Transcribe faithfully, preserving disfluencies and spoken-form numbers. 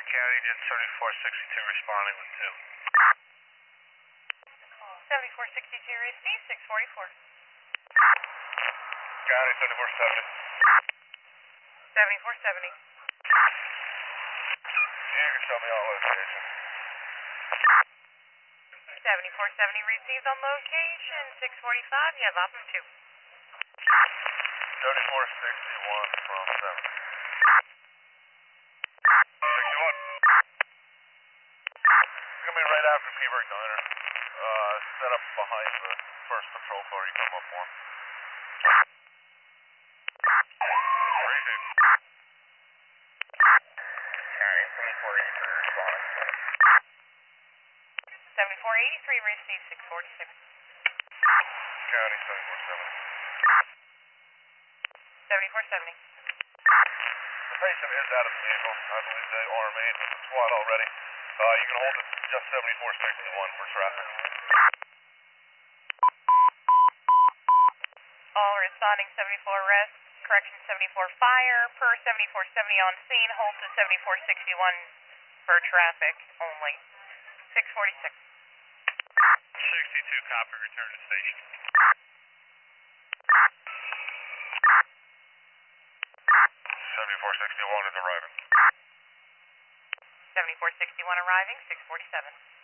County, just seventy-four sixty-two responding with two. seventy-four sixty-two, receive, six forty-four. County, seventy-four seventy. seventy-four seventy. You can show me all location. seventy-four seventy received on location, six forty-five, you have option two. thirty-four sixty-one from seven. sixty-one. It's going to be right after Peaburg Diner. Uh, set up behind the first patrol car you come up on. Receive. County, seventy-four eighty-three responding. seventy-four eighty-three received, six forty-six. County, seventy-four seventy. seventy-four seventy. The patient is out of the vehicle. I believe they are made with the SWAT already. Uh, you can hold it just seventy-four sixty-one for traffic. All responding seventy-four arrest, correction seventy-four fire, per seventy-four seventy on scene, hold to seventy-four sixty-one for traffic only. six forty-six. sixty-two, copy, return to station. seventy-four sixty-one is arriving. seventy-four sixty-one arriving, six forty-seven.